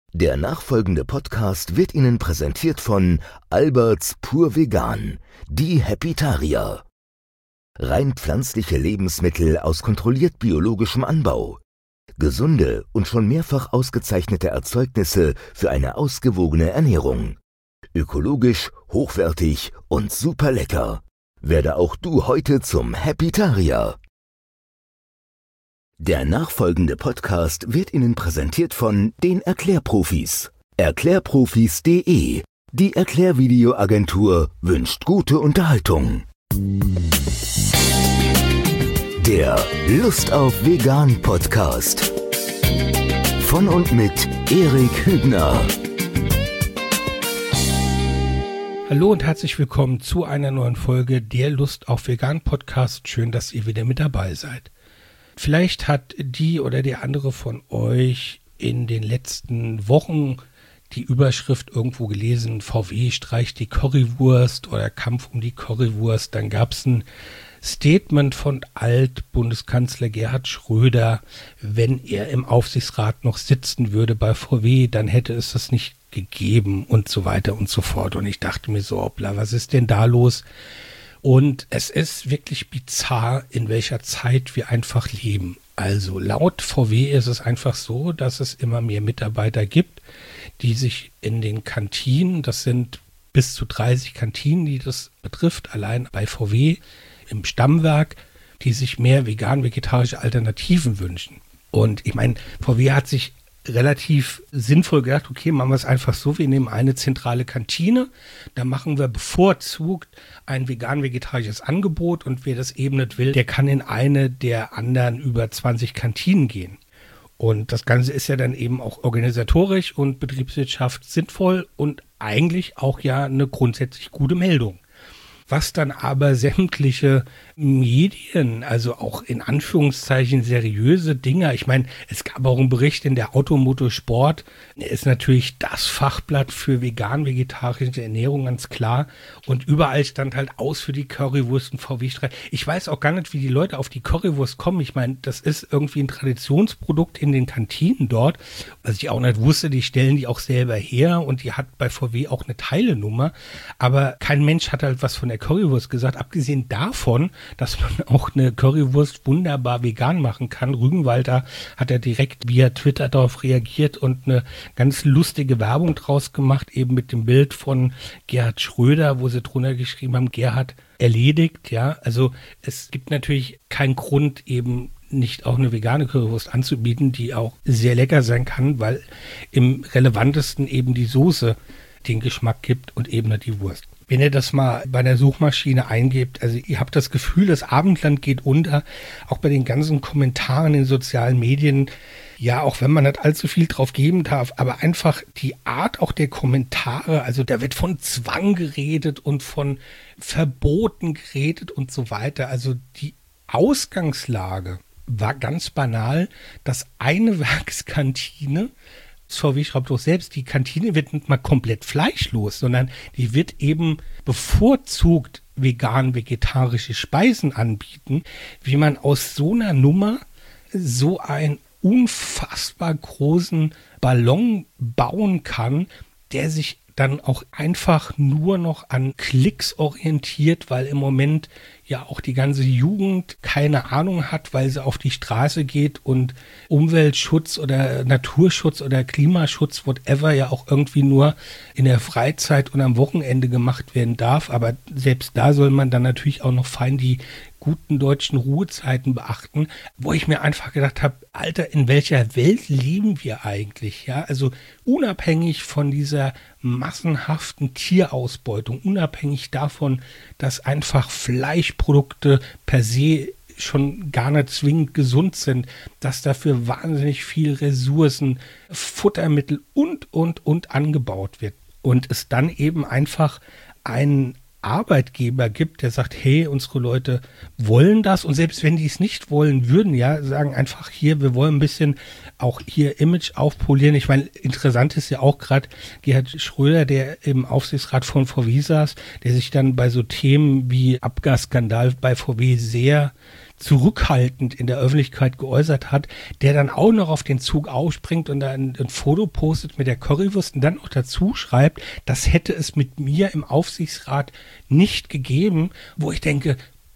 Der nachfolgende Podcast wird Ihnen präsentiert von Alberts Pur Vegan, die Happytarier. Rein pflanzliche Lebensmittel aus kontrolliert biologischem Anbau. Gesunde und schon mehrfach ausgezeichnete Erzeugnisse für eine ausgewogene Ernährung. Ökologisch, hochwertig und super lecker. Werde auch du heute zum Happytarier. Der nachfolgende Podcast wird Ihnen präsentiert von den Erklärprofis. Erklärprofis.de. Die Erklärvideoagentur wünscht gute Unterhaltung. Der Lust auf Vegan Podcast. Von und mit Erik Hübner. Hallo und herzlich willkommen zu einer neuen Folge der Lust auf Vegan Podcast. Schön, dass ihr wieder mit dabei seid. Vielleicht hat die oder der andere von euch in den letzten Wochen die Überschrift irgendwo gelesen, VW streicht die Currywurst oder Kampf um die Currywurst. Dann gab es ein Statement von Altbundeskanzler Gerhard Schröder, wenn er im Aufsichtsrat noch sitzen würde bei VW, dann hätte es das nicht gegeben und so weiter und so fort. Und ich dachte mir so, hoppla, was ist denn da los? Und es ist wirklich bizarr, in welcher Zeit wir einfach leben. Also laut VW ist es einfach so, dass es immer mehr Mitarbeiter gibt, die sich in den Kantinen, das sind bis zu 30 Kantinen, die das betrifft, allein bei VW im Stammwerk, die sich mehr vegan-vegetarische Alternativen wünschen. Und ich meine, VW hat sich relativ sinnvoll gedacht, okay, machen wir es einfach so, wir nehmen eine zentrale Kantine, da machen wir bevorzugt ein vegan-vegetarisches Angebot und wer das eben nicht will, der kann in eine der anderen über 20 Kantinen gehen. Und das Ganze ist ja dann eben auch organisatorisch und Betriebswirtschaft sinnvoll und eigentlich auch ja eine grundsätzlich gute Meldung. Was dann aber sämtliche Medien, also auch in Anführungszeichen seriöse Dinger, ich meine, es gab auch einen Bericht in der Automotorsport, ist natürlich das Fachblatt für vegan-vegetarische Ernährung, ganz klar. Und überall stand halt aus für die Currywurst und VW-Streit. Ich weiß auch gar nicht, wie die Leute auf die Currywurst kommen. Ich meine, das ist irgendwie ein Traditionsprodukt in den Kantinen dort. Was ich auch nicht wusste, die stellen die auch selber her und die hat bei VW auch eine Teilenummer. Aber kein Mensch hat halt was von der Currywurst gesagt, abgesehen davon, dass man auch eine Currywurst wunderbar vegan machen kann. Rügenwalder hat ja direkt via Twitter darauf reagiert und eine ganz lustige Werbung draus gemacht, eben mit dem Bild von Gerhard Schröder, wo sie drunter geschrieben haben, Gerhard erledigt, ja. Also es gibt natürlich keinen Grund, eben nicht auch eine vegane Currywurst anzubieten, die auch sehr lecker sein kann, weil im relevantesten eben die Soße den Geschmack gibt und eben nicht die Wurst. Wenn ihr das mal bei der Suchmaschine eingebt, also ihr habt das Gefühl, das Abendland geht unter, auch bei den ganzen Kommentaren in sozialen Medien, ja, auch wenn man nicht allzu viel drauf geben darf, aber einfach die Art auch der Kommentare, also da wird von Zwang geredet und von Verboten geredet und so weiter. Also die Ausgangslage war ganz banal, dass eine Werkskantine, VW schreibt doch selbst, die Kantine wird nicht mal komplett fleischlos, sondern die wird eben bevorzugt vegan-vegetarische Speisen anbieten, wie man aus so einer Nummer so einen unfassbar großen Ballon bauen kann, der sich dann auch einfach nur noch an Klicks orientiert, weil im Moment ja auch die ganze Jugend keine Ahnung hat, weil sie auf die Straße geht und Umweltschutz oder Naturschutz oder Klimaschutz, whatever, ja auch irgendwie nur in der Freizeit und am Wochenende gemacht werden darf. Aber selbst da soll man dann natürlich auch noch fein die guten deutschen Ruhezeiten beachten, wo ich mir einfach gedacht habe, Alter, in welcher Welt leben wir eigentlich? Ja, also unabhängig von dieser massenhaften Tierausbeutung, unabhängig davon, dass einfach Fleischprodukte per se schon gar nicht zwingend gesund sind, dass dafür wahnsinnig viel Ressourcen, Futtermittel und angebaut wird. Und es dann eben einfach einen Arbeitgeber gibt, der sagt, hey, unsere Leute wollen das, und selbst wenn die es nicht wollen würden, ja, sagen einfach hier, wir wollen ein bisschen auch hier Image aufpolieren. Ich meine, interessant ist ja auch gerade Gerhard Schröder, der im Aufsichtsrat von VW saß, der sich dann bei so Themen wie Abgasskandal bei VW sehr zurückhaltend in der Öffentlichkeit geäußert hat, der dann auch noch auf den Zug aufspringt und dann ein Foto postet mit der Currywurst und dann auch dazu schreibt, das hätte es mit mir im Aufsichtsrat nicht gegeben, wo ich denke,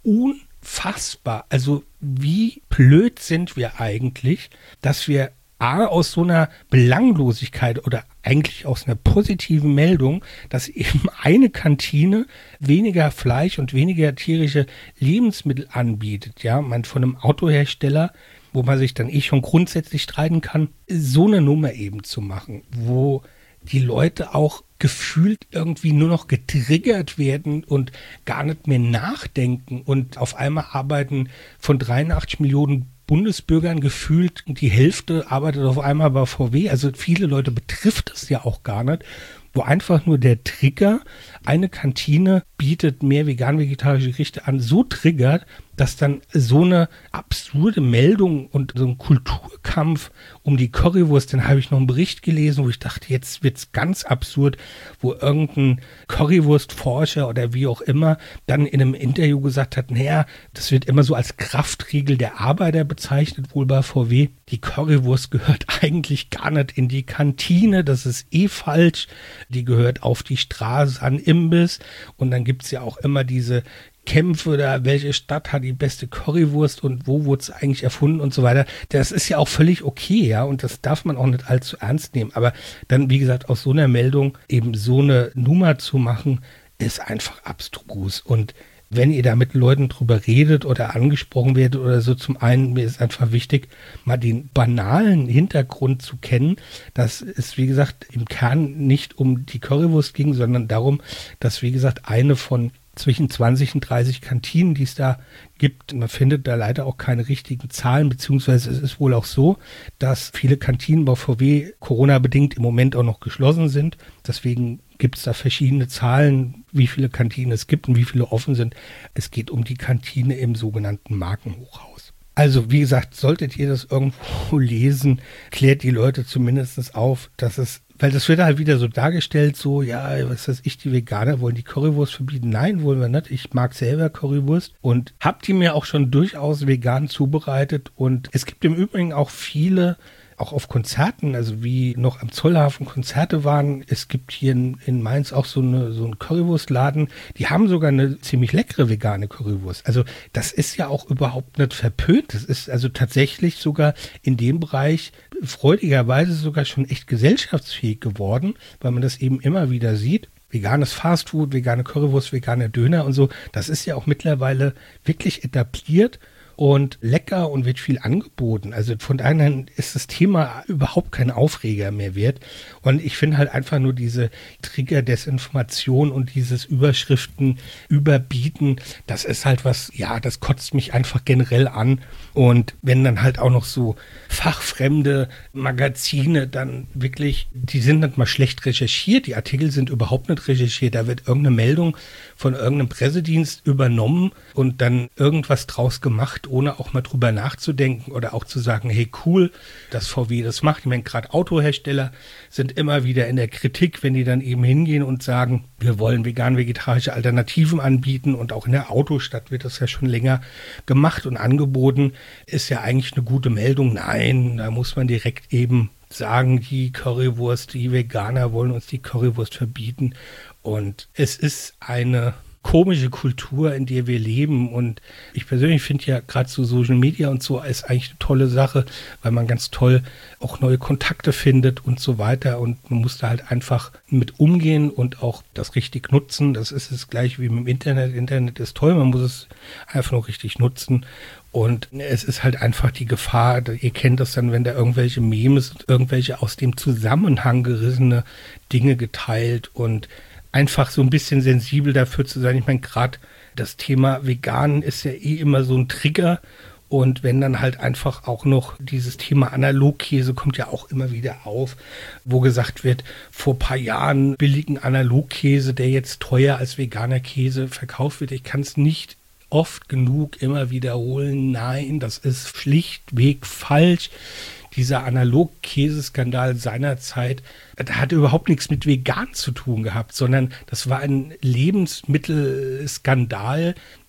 unfassbar. Also wie blöd sind wir eigentlich, dass wir aus so einer Belanglosigkeit oder eigentlich aus einer positiven Meldung, dass eben eine Kantine weniger Fleisch und weniger tierische Lebensmittel anbietet, ja, man von einem Autohersteller, wo man sich dann schon grundsätzlich streiten kann, so eine Nummer eben zu machen, wo die Leute auch gefühlt irgendwie nur noch getriggert werden und gar nicht mehr nachdenken und auf einmal arbeiten von 83 Millionen Bundesbürgern gefühlt, die Hälfte arbeitet auf einmal bei VW, also viele Leute betrifft es ja auch gar nicht, wo einfach nur der Trigger, eine Kantine bietet mehr vegan-vegetarische Gerichte an, so triggert, dass dann so eine absurde Meldung und so ein Kulturkampf um die Currywurst, dann habe ich noch einen Bericht gelesen, wo ich dachte, jetzt wird's ganz absurd, wo irgendein Currywurstforscher oder wie auch immer dann in einem Interview gesagt hat, naja, das wird immer so als Kraftriegel der Arbeiter bezeichnet, wohl bei VW. Die Currywurst gehört eigentlich gar nicht in die Kantine, das ist falsch. Die gehört auf die Straße an Imbiss und dann gibt's ja auch immer diese Kämpfe da, welche Stadt hat die beste Currywurst und wo wurde es eigentlich erfunden und so weiter. Das ist ja auch völlig okay, ja, und das darf man auch nicht allzu ernst nehmen. Aber dann, wie gesagt, aus so einer Meldung eben so eine Nummer zu machen, ist einfach abstrus. Und wenn ihr da mit Leuten drüber redet oder angesprochen werdet oder so, zum einen, mir ist einfach wichtig, mal den banalen Hintergrund zu kennen, dass es, wie gesagt, im Kern nicht um die Currywurst ging, sondern darum, dass, wie gesagt, eine von zwischen 20 und 30 Kantinen, die es da gibt. Man findet da leider auch keine richtigen Zahlen, beziehungsweise es ist wohl auch so, dass viele Kantinen bei VW Corona-bedingt im Moment auch noch geschlossen sind. Deswegen gibt es da verschiedene Zahlen, wie viele Kantinen es gibt und wie viele offen sind. Es geht um die Kantine im sogenannten Markenhochhaus. Also wie gesagt, solltet ihr das irgendwo lesen, klärt die Leute zumindest auf, dass es, weil das wird halt wieder so dargestellt, so, ja, was weiß ich, die Veganer wollen die Currywurst verbieten. Nein, wollen wir nicht. Ich mag selber Currywurst und habe die mir auch schon durchaus vegan zubereitet. Und es gibt im Übrigen auch viele, auch auf Konzerten, also wie noch am Zollhafen Konzerte waren. Es gibt hier in Mainz auch so einen Currywurstladen. Die haben sogar eine ziemlich leckere vegane Currywurst. Also das ist ja auch überhaupt nicht verpönt. Das ist also tatsächlich sogar in dem Bereich freudigerweise sogar schon echt gesellschaftsfähig geworden, weil man das eben immer wieder sieht. Veganes Fastfood, vegane Currywurst, veganer Döner und so. Das ist ja auch mittlerweile wirklich etabliert und lecker und wird viel angeboten. Also von daher ist das Thema überhaupt kein Aufreger mehr wert. Und ich finde halt einfach nur diese Trigger-Desinformation und dieses Überschriften überbieten, das ist halt was, ja, das kotzt mich einfach generell an. Und wenn dann halt auch noch so fachfremde Magazine dann wirklich, die sind nicht mal schlecht recherchiert, die Artikel sind überhaupt nicht recherchiert, da wird irgendeine Meldung von irgendeinem Pressedienst übernommen und dann irgendwas draus gemacht, ohne auch mal drüber nachzudenken oder auch zu sagen, hey cool, dass VW das macht. Ich meine, gerade Autohersteller sind immer wieder in der Kritik, wenn die dann eben hingehen und sagen, wir wollen vegan-vegetarische Alternativen anbieten und auch in der Autostadt wird das ja schon länger gemacht und angeboten, ist ja eigentlich eine gute Meldung. Nein, da muss man direkt eben sagen, die Currywurst, die Veganer wollen uns die Currywurst verbieten und es ist eine komische Kultur, in der wir leben und ich persönlich finde ja gerade so Social Media und so ist eigentlich eine tolle Sache, weil man ganz toll auch neue Kontakte findet und so weiter und man muss da halt einfach mit umgehen und auch das richtig nutzen. Das ist es gleich wie mit dem Internet. Internet ist toll, man muss es einfach nur richtig nutzen. Und es ist halt einfach die Gefahr, ihr kennt das dann, wenn da irgendwelche Memes, irgendwelche aus dem Zusammenhang gerissene Dinge geteilt und einfach so ein bisschen sensibel dafür zu sein. Ich meine, gerade das Thema Vegan ist ja eh immer so ein Trigger. Und wenn dann halt einfach auch noch dieses Thema Analogkäse kommt ja auch immer wieder auf, wo gesagt wird, vor ein paar Jahren billigen Analogkäse, der jetzt teuer als veganer Käse verkauft wird. Ich kann es nicht oft genug immer wiederholen. Nein, das ist schlichtweg falsch. Dieser Analog-Käseskandal seinerzeit, der hatte überhaupt nichts mit vegan zu tun gehabt, sondern das war ein Lebensmittelskandal,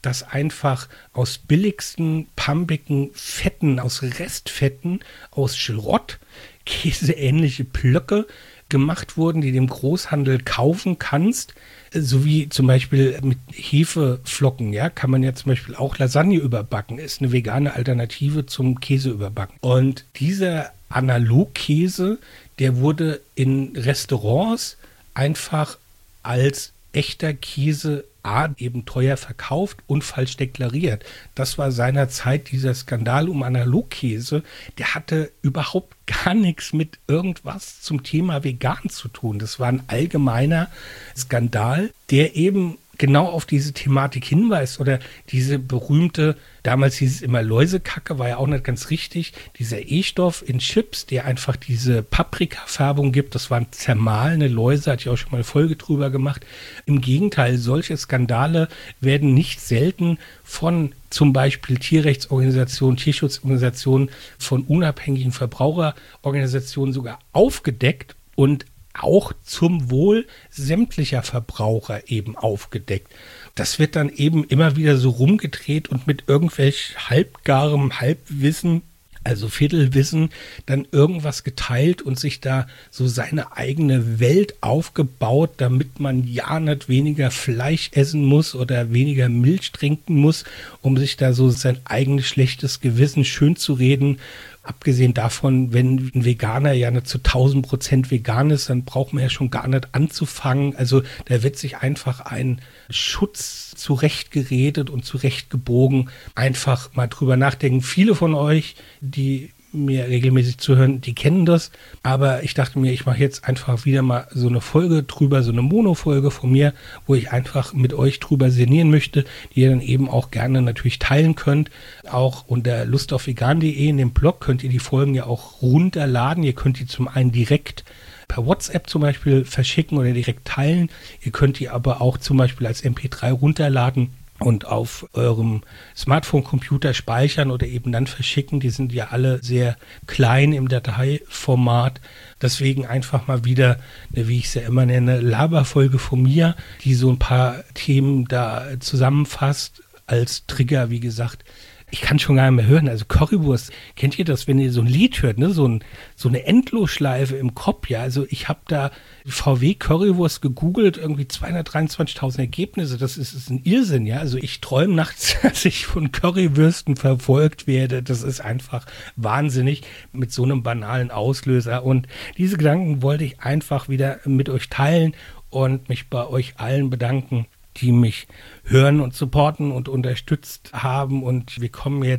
dass einfach aus billigsten, pampigen Fetten, aus Restfetten, aus Schrott, käseähnliche Plöcke gemacht wurden, die du im Großhandel kaufen kannst, sowie zum Beispiel mit Hefeflocken, ja, kann man ja zum Beispiel auch Lasagne überbacken, ist eine vegane Alternative zum Käse überbacken. Und dieser Analogkäse, der wurde in Restaurants einfach als echter Käse eben teuer verkauft und falsch deklariert. Das war seinerzeit dieser Skandal um Analogkäse. Der hatte überhaupt gar nichts mit irgendwas zum Thema vegan zu tun. Das war ein allgemeiner Skandal, der eben genau auf diese Thematik hinweist oder diese berühmte, damals hieß es immer Läusekacke, war ja auch nicht ganz richtig, dieser E-Stoff in Chips, der einfach diese Paprikafärbung gibt, das waren zermahlene Läuse, hatte ich auch schon mal eine Folge drüber gemacht. Im Gegenteil, solche Skandale werden nicht selten von zum Beispiel Tierrechtsorganisationen, Tierschutzorganisationen, von unabhängigen Verbraucherorganisationen sogar aufgedeckt und auch zum Wohl sämtlicher Verbraucher eben aufgedeckt. Das wird dann eben immer wieder so rumgedreht und mit irgendwelch halbgarem Halbwissen, also Viertelwissen, dann irgendwas geteilt und sich da so seine eigene Welt aufgebaut, damit man ja nicht weniger Fleisch essen muss oder weniger Milch trinken muss, um sich da so sein eigenes schlechtes Gewissen schön zu reden. Abgesehen davon, wenn ein Veganer ja nicht zu 1000% vegan ist, dann braucht man ja schon gar nicht anzufangen. Also da wird sich einfach ein Schutz zurechtgeredet und zurechtgebogen. Einfach mal drüber nachdenken. Viele von euch, die mir regelmäßig zuhören, die kennen das. Aber ich dachte mir, ich mache jetzt einfach wieder mal so eine Folge drüber, so eine Mono-Folge von mir, wo ich einfach mit euch drüber sinnieren möchte, die ihr dann eben auch gerne natürlich teilen könnt. Auch unter lustaufvegan.de in dem Blog könnt ihr die Folgen ja auch runterladen. Ihr könnt die zum einen direkt per WhatsApp zum Beispiel verschicken oder direkt teilen. Ihr könnt die aber auch zum Beispiel als MP3 runterladen und auf eurem Smartphone-Computer speichern oder eben dann verschicken. Die sind ja alle sehr klein im Dateiformat. Deswegen einfach mal wieder, wie ich es ja immer nenne, Laberfolge von mir, die so ein paar Themen da zusammenfasst als Trigger, wie gesagt. Ich kann schon gar nicht mehr hören. Also Currywurst, kennt ihr das, wenn ihr so ein Lied hört, ne? So eine Endlosschleife im Kopf, ja. Also ich habe da VW Currywurst gegoogelt, irgendwie 223.000 Ergebnisse. Das ist ein Irrsinn, ja. Also ich träume nachts, dass ich von Currywürsten verfolgt werde. Das ist einfach wahnsinnig mit so einem banalen Auslöser. Und diese Gedanken wollte ich einfach wieder mit euch teilen und mich bei euch allen bedanken, die mich hören und supporten und unterstützt haben. Und wir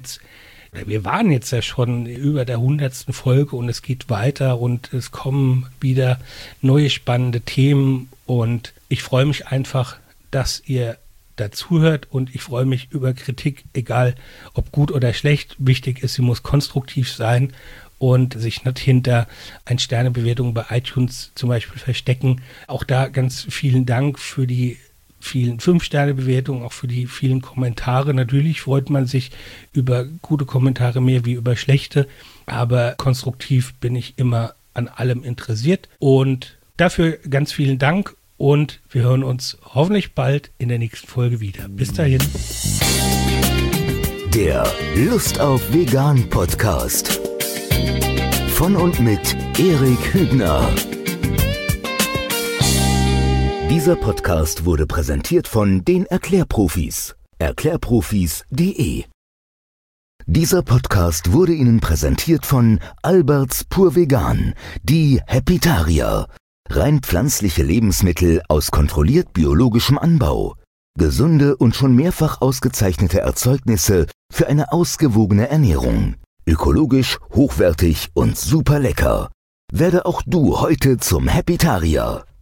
waren jetzt ja schon über der 100. Folge und es geht weiter und es kommen wieder neue spannende Themen und ich freue mich einfach, dass ihr dazuhört und ich freue mich über Kritik, egal ob gut oder schlecht. Wichtig ist, sie muss konstruktiv sein und sich nicht hinter ein Sternebewertung bei iTunes zum Beispiel verstecken. Auch da ganz vielen Dank für die vielen 5-Sterne-Bewertungen, auch für die vielen Kommentare. Natürlich freut man sich über gute Kommentare mehr wie über schlechte, aber konstruktiv bin ich immer an allem interessiert und dafür ganz vielen Dank und wir hören uns hoffentlich bald in der nächsten Folge wieder. Bis dahin. Der Lust auf Vegan Podcast von und mit Erik Hübner. Dieser Podcast wurde präsentiert von den Erklärprofis. Erklärprofis.de. Dieser Podcast wurde Ihnen präsentiert von Alberts Pur Vegan, die Happytarier. Rein pflanzliche Lebensmittel aus kontrolliert biologischem Anbau. Gesunde und schon mehrfach ausgezeichnete Erzeugnisse für eine ausgewogene Ernährung. Ökologisch, hochwertig und super lecker. Werde auch du heute zum Happytarier.